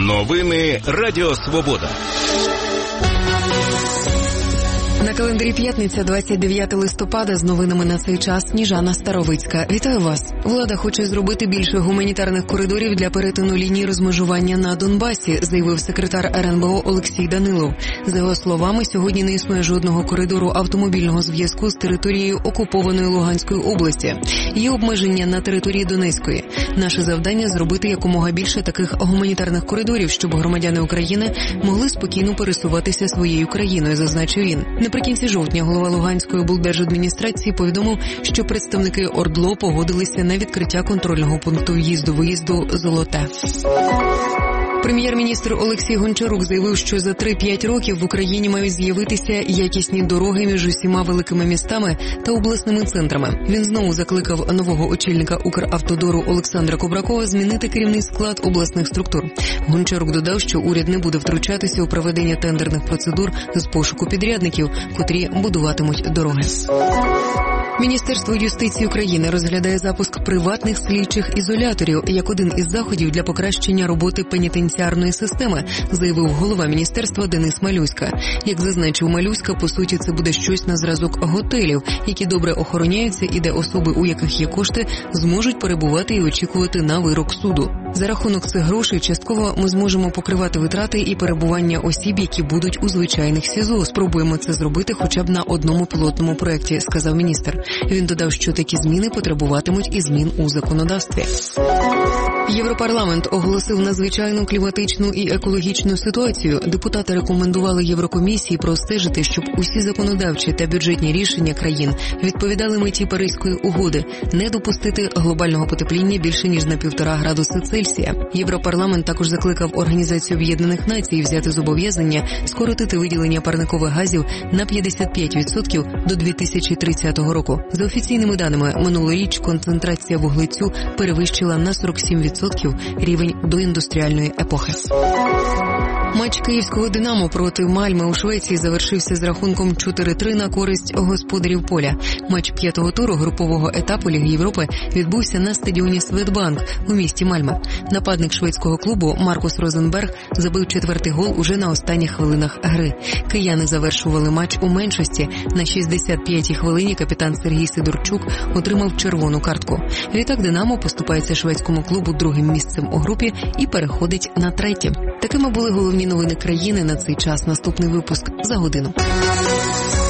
Новини Радіо Свобода. На календарі п'ятниця, 29 листопада, з новинами на цей час Сніжана Старовицька. Вітаю вас. Влада хоче зробити більше гуманітарних коридорів для перетину лінії розмежування на Донбасі, заявив секретар РНБО Олексій Данилов. За його словами, сьогодні не існує жодного коридору автомобільного зв'язку з територією окупованої Луганської області. Є обмеження на території Донецької. Наше завдання – зробити якомога більше таких гуманітарних коридорів, щоб громадяни України могли спокійно пересуватися своєю країною, зазначив він. Наприкінці жовтня голова Луганської облдержадміністрації повідомив, що представники ОРДЛО погодилися на відкриття контрольного пункту в'їзду-виїзду «Золоте». Прем'єр-міністр Олексій Гончарук заявив, що за 3-5 років в Україні мають з'явитися якісні дороги між усіма великими містами та обласними центрами. Він знову закликав нового очільника Укравтодору Олександра Кубракова змінити керівний склад обласних структур. Гончарук додав, що уряд не буде втручатися у проведення тендерних процедур з пошуку підрядників, котрі будуватимуть дороги. Міністерство юстиції України розглядає запуск приватних слідчих ізоляторів як один із заходів для покращення роботи пенітенціарної системи, заявив голова міністерства Денис Малюська. Як зазначив Малюська, по суті, це буде щось на зразок готелів, які добре охороняються і де особи, у яких є кошти, зможуть перебувати і очікувати на вирок суду. За рахунок цих грошей частково ми зможемо покривати витрати і перебування осіб, які будуть у звичайних СІЗО. Спробуємо це зробити хоча б на одному пілотному проєкті, сказав міністр. Він додав, що такі зміни потребуватимуть і змін у законодавстві. Європарламент оголосив надзвичайну кліматичну і екологічну ситуацію. Депутати рекомендували Єврокомісії простежити, щоб усі законодавчі та бюджетні рішення країн відповідали меті Паризької угоди – не допустити глобального потепління більше ніж на 1,5 градуси Цельсія. Європарламент також закликав Організацію Об'єднаних Націй взяти зобов'язання скоротити виділення парникових газів на 55% до 2030 року. За офіційними даними, минулоріч концентрація вуглецю перевищила на 47% рівень доіндустріальної епохи. Матч київського «Динамо» проти Мальми у Швеції завершився з рахунком 4-3 на користь господарів поля. Матч 5-го туру групового етапу Ліги Європи відбувся на стадіоні Светбанк у місті Мальме. Нападник шведського клубу Маркус Розенберг забив 4-й гол уже на останніх хвилинах гри. Кияни завершували матч у меншості. На 65-й хвилині капітан Сергій Сидорчук отримав червону картку. Відтак «Динамо» поступається шведському клубу другим місцем у групі і переходить на третє. Такими були головні новини країни на цей час. Наступний випуск за годину.